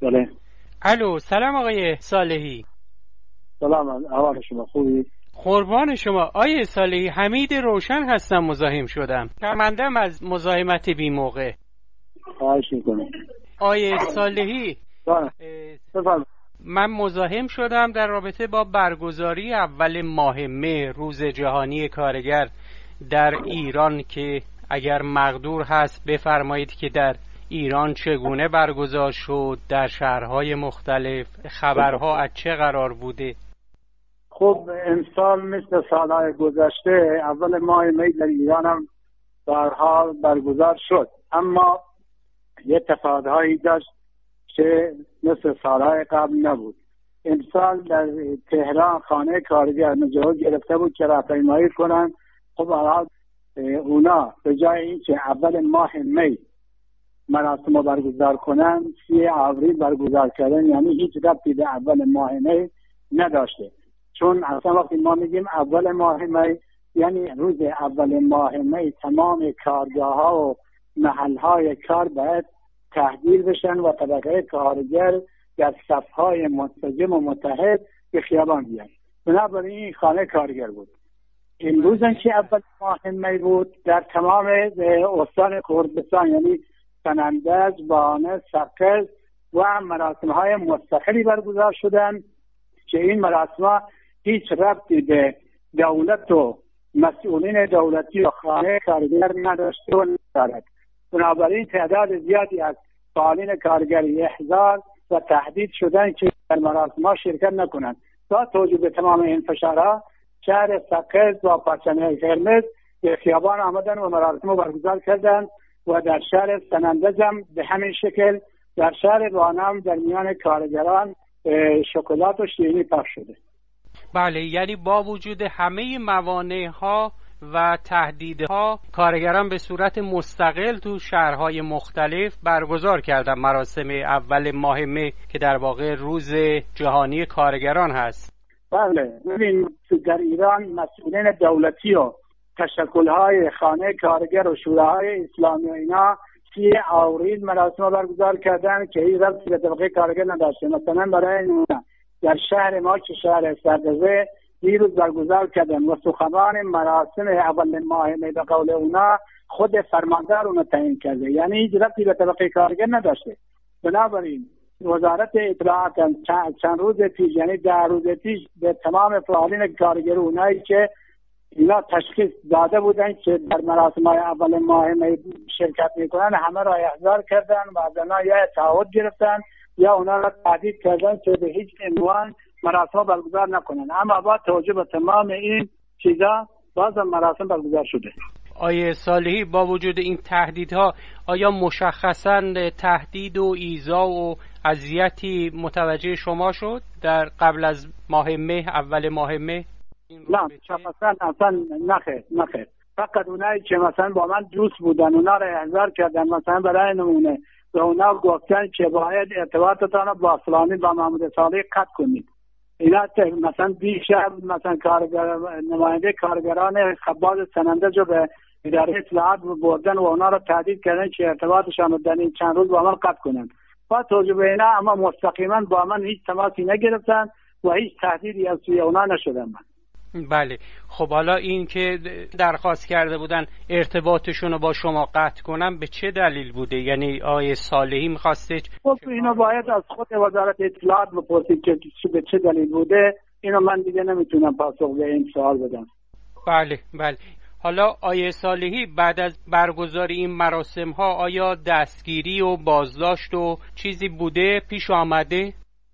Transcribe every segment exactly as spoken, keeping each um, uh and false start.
بله. الو، سلام آقای صالحی. سلام، احوال شما خوبی؟ قربان شما. آقای صالحی، حمید روشن هستم، مزاحم شدم. شرمندم از مزاحمت بی موقع. خواهش میکنم. آقای صالحی، من مزاحم شدم در رابطه با برگزاری اول ماه مه، روز جهانی کارگر در ایران، که اگر مقدور هست بفرمایید که در ایران چگونه برگزار شد، در شهرهای مختلف، خبرها از چه قرار بوده؟ خب امسال مثل سالهای گذشته اول ماه می در ایران هم در حال برگزار شد، اما یه تفاوت‌هایی داشت که مثل سالهای قبل نبود. امسال در تهران خانه کارگر مجهول گرفته بود که راهپیمایی کنن. خب حالا اونا به جای اینکه اول ماه می مراسم رو برگزار کنن، سی آوریل برگزار کردن، یعنی هیچ ربطی به اول ماه می نداشته. چون اصلا وقتی ما میگیم اول ماه می یعنی روز اول ماه می تمام کارگاه ها و محل های کار باید تحویل بشن و طبقه کارگر در صفهای منسجم و متحد به خیابان بیان. بنابراین این خانه کارگر بود. امروز که اول ماه می بود در تمام استان کردستان، یعنی سنندج، بانه، سقز و مراسم های مستقلی برگزار شدن که این مراسم هیچ ربطی به دولت و مسئولین دولتی و خانه کارگر نداشته و ندارد. بنابراین تعداد زیادی از فعالین کارگری احضار و تهدید شدن که در مراسم ها شرکت نکنند. با توجه به تمام این فشارها، شهر سقز و پرچم‌های قرمز به خیابان آمدن و مراسم رو برگزار کردن و در شهر سنندج هم به همین شکل، در شهر بانه هم در میان کارگران شکلات و شیرینی پخش شده. بله، یعنی با وجود همه موانع ها و تهدیدها، کارگران به صورت مستقل تو شهرهای مختلف برگزار کردن مراسم اول ماه مه که در واقع روز جهانی کارگران هست. بله، ببین در ایران مسئولین دولتی و تشکل‌های خانه کارگر و شوراهای اسلامی و اینا سی آوریل مراسم برگزار کردن که این ربطی به طبقه کارگر نداشته. مثلا برای نمونه در شهر ما که شهر سردزه دیروز برگزار کردن و سخنان مراسم اول ماه می به قول اونا خود فرماندار اونو تعیین کرده، یعنی هیچ ربطی به طبقه کارگر نداشته. بنابراین وزارت اطلاعات چند روز پیش، یعنی ده روز پیش، به تمام فعالین کارگر اونایی که اینا تشخیص داده بودن که در مراسم های اول ماه می شرکت میکنن همه را احضار کردن و از اونا یا تعهد گرفتن یا اونا را تهدید کردن که به هیچ عنوان مراسم برگزار نکنن. اما با توجه به تمام این چیزا باز مراسم برگزار شده. آیه صالحی، با وجود این تهدیدها آیا مشخصاً تهدید و ایذا و اذیتی متوجه شما شد در قبل از ماه مه، اول ماه مه؟ نه، مشخصاً اصلا نخیر نخیر فقط اونایی که مثلا با من دوست بودن اونا را احضار کردن. مثلا برای نمونه به اونا گفتن که باید ارتباطتان با فلانی با محمود صالح قطع کنید. اینا مثلا دیشب مثلا کارگر نماینده کارگران خباز سنندج رو به اداره اطلاعات بردن و اونا رو تهدید کردن که ارتباطشان رو در این چند روز با من قطع کنن. با توجه به اینا اما مستقیما با من هیچ تماسی نگرفتن و هیچ تهدیدی از سوی اونا نشدن من. بله، خب حالا این که درخواست کرده بودن ارتباطشون رو با شما قطع کنن به چه دلیل بوده؟ یعنی آیه صالحی میخواسته؟ خب اینو باید از خود وزارت اطلاعات بپرسید که به چه دلیل بوده. اینو من دیگه نمیتونم پاسخ به این سوال بدم. بله بله. حالا آیه صالحی، بعد از برگزاری این مراسم ها آیا دستگیری و بازداشت و چیزی بوده، پیش آمده؟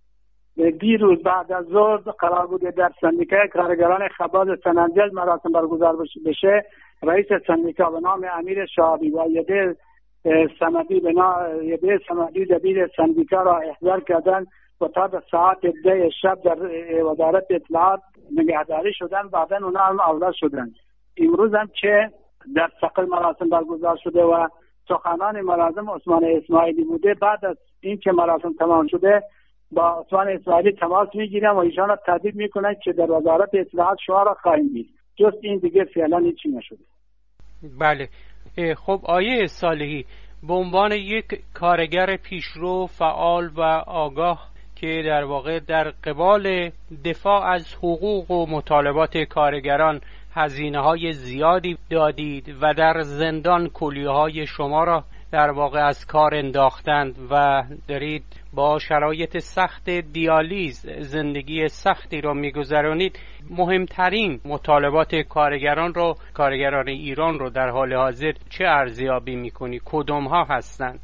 دیروز بعد از ظهر قرار بوده در سندیکای کارگران خباز سنندج مراسم برگزار بشه. رئیس سندیکا به نام امیر شعبی و یده صمدی به نام یده صمدی دبیر سندیکا را احضار کردن و تا به ساعت ده شب در وزارت اطلاعات نگهداری شدن. بعداً اونا هم اولاد شدن. امروز هم که در سقل مراسم برگزار شده و سخنان مراسم عثمان اسماعیلی بوده، بعد از این که مراسم تمام شده با عثمان اسماعیلی تماس میگیرن و ایشان را تهدید میکنن که در وزارت اطلاعات شما را خواهیم دید. جز این دیگه فعلا هیچی نشده. بله. خب آیه صالحی، به عنوان یک کارگر پیشرو فعال و آگاه که در واقع در قبال دفاع از حقوق و مطالبات کارگران هزینه‌های زیادی دادید و در زندان کلیه‌های شما را در واقع از کار انداختند و دارید با شرایط سخت دیالیز زندگی سختی را می‌گذرانید، مهمترین مطالبات کارگران رو کارگران ایران رو در حال حاضر چه ارزیابی می‌کنی؟ کدوم ها هستند؟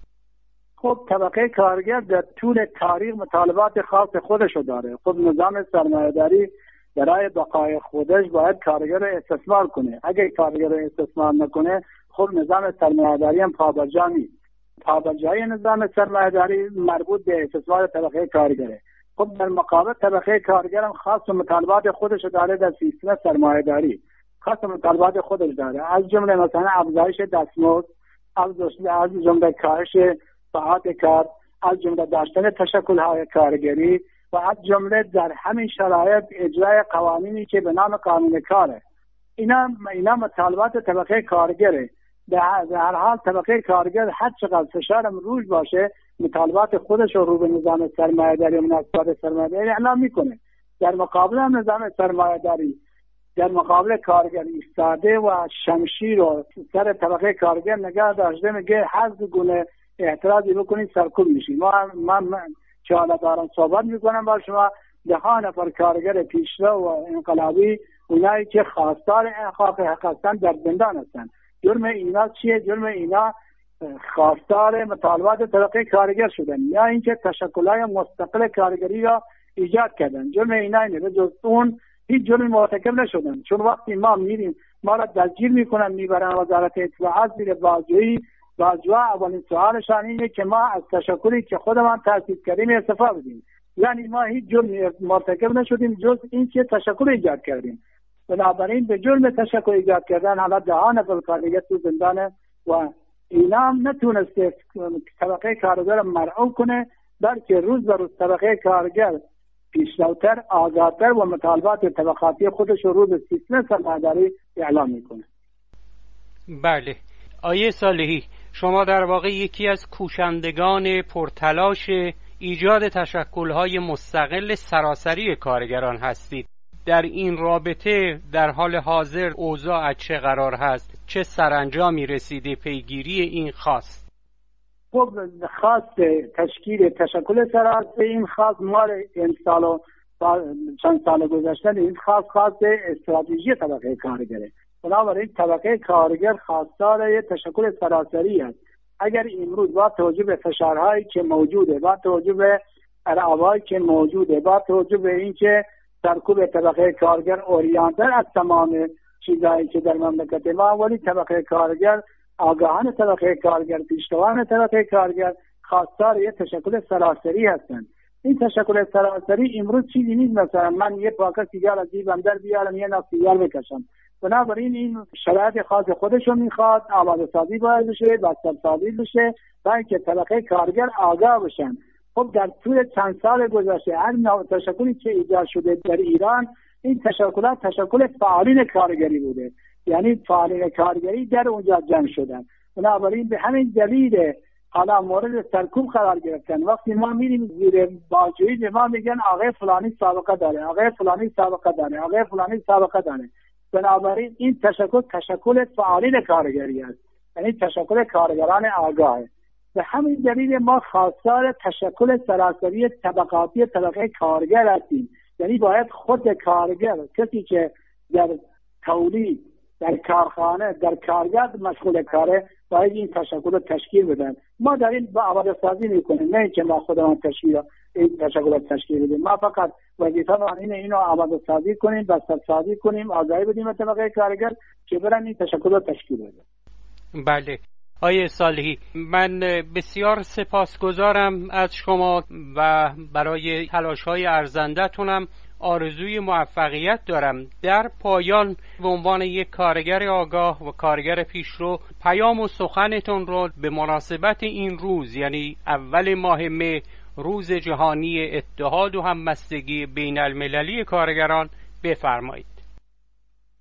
خب طبقه کارگر در طول تاریخ مطالبات خاص خودشو داره. خب نظام سرمایه‌داری برای بقای خودش باید کارگر رو استثمار کنه. اگه کارگر رو استثمار نکنه، خب نظام سرمایه‌داری هم پابرجا نیست. پابرجای نظام سرمایه‌داری مربوط به استثمار طبقه کارگره. خب در مقابل طبقه کارگر هم خاص مطالبات خودش داره در سیستم سرمایه‌داری. خاص مطالبات خودش داره، از جمله مثلا افزایش دستمزد، از جمله کاهش ساعات کار، از جمله داشتن تشکل‌های کارگری و از جمله در همین شرایط اجرای قوانینی که به نام قانون کاره. اینا اینا مطالبات طبقه کارگره. در هر حال طبقه کارگر هر چقدر فشار روش باشه مطالبات خودش رو رو به نظام سرمایه‌داری و مناسبات سرمایه‌داری اعلام میکنه. در مقابل هم نظام سرمایه‌داری در مقابل کارگر ایستاده و شمشیر رو سر طبقه کارگر نگاه داشته، میگه هر گونه اعتراضی بکنید سرکوب میشید. ما من که حالا دارم صحبت میکنم با شما، ده ها نفر کارگر پیشرو و انقلابی، اونایی که خواستار احقاق حق هستند در زندان هستند. جرم اینا چیه؟ جرم اینا خواستار مطالبات طبقه کارگر شدن یا اینکه تشکل‌های مستقل کارگری را ایجاد کردن. جرم اینا اینه، به جز اون هیچ جرمی مرتکب نشدن. چون وقتی ما میریم ما را دستگیر میکنن، میبرن وزارت اطلاعات زیر بازجویی، بازجوها اولین سوالشان اینه که ما از تشکلی که خودمان تأسیس کردیم استفاده بدیم. یعنی ما هیچ جرمی مرتکب نشدیم جز اینکه تشکل ایجاد کردیم. بنابراین به جرم تشکل ایجاد کردن حالا ده ها نفر کارگر تو زندانه و اینا هم نتونسته طبقه کارگر مرعوب کنه، بلکه روز به روز طبقه کارگر پیشروتر، آزادتر و مطالبات طبقاتی خودش رو رو به سیستم سرمایه‌داری اعلام میکنه. بله. آیه صالحی، شما در واقع یکی از کوشندگان پرتلاش ایجاد تشکل‌های مستقل سراسری کارگران هستید. در این رابطه در حال حاضر اوضاع چه قرار هست؟ چه سرانجامی رسیده پیگیری این خواست؟ خب خواست تشکیل تشکل سراسری این خواست مال این سال و چند سال گذشته این خواست خواست استراتژی طبقه کارگره. بنابراین طبقه کارگر خواستار تشکل سراسری است. اگر امروز با توجه به فشارهایی که موجوده، با توجه به رعبهایی که موجوده، با توجه به اینکه سرکوب طبقه کارگر اوریانتر از تمام چیزایی که در مملکت ما، ولی طبقه کارگر، آگاهان طبقه کارگر، پیشروان طبقه کارگر خواستار یک تشکل سراسری هستند. این تشکل سراسری امروز چیزی نیست مثلا من یه پاکت سیگار از جیبم در بیارم یه نخ سیگار بکشم. بنابراین این شرایط خاص خودشو میخواد، آماده سازی باید بشه، بستر سازی بشه تا اینکه طبقه کارگر آگاه بشن. خب در طول چند سال گذشته هر نوع تشکلی که ایجاد شده در ایران، این تشکلات تشکل فعالین کارگری بوده، یعنی فعالین کارگری در اونجا جمع شدن. بنابراین به همین دلیل حالا مورد سرکوب قرار گرفتن. وقتی ما میریم زیر بازجویی به ما میگن آقای فلانی سابقه داره، آقای فلانی سابقه داره، آقای فلانی سابقه داره. بنابراین این تشکل تشکل فعالین کارگری است، یعنی تشکل کارگران آگاهه. به همین دلیل ما خواستار تشکل سراسری طبقاتی طبقه کارگر هستیم. یعنی باید خود کارگر، کسی که در تولید، در کارخانه، در کارگاه مشغول کاره، باید این تشکل رو تشکیل بدن. ما در این با آماده سازی میکنیم، نه که ما خودمون تشکیل این تشکل رو تشکیل بدیم. ما فقط وظیفه ما اینه اینو آماده سازی کنیم، بستر سازی کنیم، آگاهی بدیم طبقه کارگر که برن این تشکل رو تشکیل بدن. بله. آیه صالحی، من بسیار سپاسگزارم از شما و برای تلاش‌های ارزنده‌تونم آرزوی موفقیت دارم. در پایان به عنوان یک کارگر آگاه و کارگر پیشرو پیام و سخنتون رو به مناسبت این روز، یعنی اول ماه مه، روز جهانی اتحاد و همبستگی بین المللی کارگران، بفرمایید.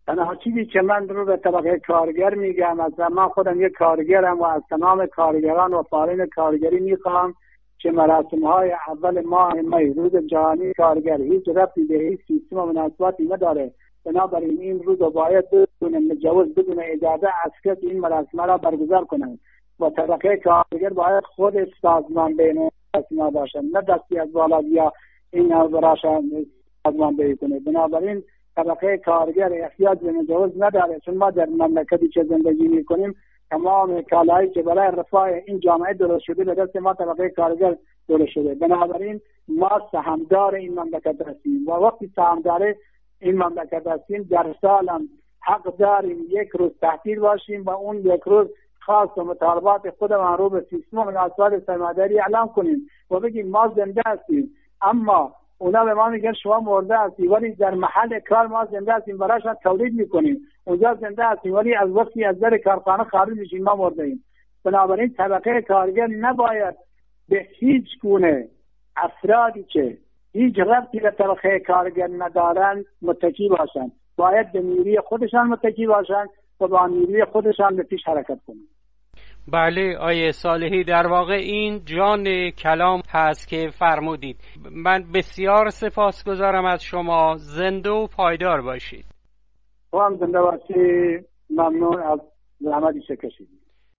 تنها چیزی که من رو به طبقه کارگر میگم، از من خودم یک کارگرم و از تمام کارگران و فعالین کارگری میخوام که مراسم های اول ماه می روز جهانی کارگر هیچ ربطی به هیچ سیستم و مناسباتی نداره. بنابراین این روز باید بدون مجوز بدون اجازه از کسی این مراسم را برگزار کنند و طبقه کارگر باید خود سازمان بین مراسم باشند، نه دستی از بالا یا این براشان سازمان بین کنه. بنابراین طبقه کارگر احتیاج به مجوز نداره، چون ما در مملکتی که زندگی میکنیم تمام کالایی که برای رفاه این جامعه درست شده به دست ما طبقه کارگر درست شده. بنابراین ما سهمدار این مملکت هستیم و وقتی سهمدار این مملکت هستیم در سال هم حق داریم یک روز تعطیل باشیم و اون یک روز خاص و مطالبات خودمان رو به سیستم و مناسبات سرمایه‌داری اعلام کنیم و بگیم ما زنده هستیم. اما اونا به ما میگن شما مرده هستی، ولی در محل کار ما زنده هستیم، برایشان تولید میکنیم، اونجا زنده هستیم، ولی از وقتی از در کارخانه خارج میشیم ما مرده ایم. بنابراین طبقه کارگر نباید به هیچ گونه افرادی که هیچ ربطی به طبقه کارگر ندارند متکی باشند، باید به نیروی خودشان متکی باشند و با نیروی خودشان به پیش حرکت کنند. بله آیه صالحی، در واقع این جان کلام هست که فرمودید. من بسیار سپاسگزارم از شما. زنده و پایدار باشید. تو هم زنده باشی. ممنون از زحمتی که کشیدید.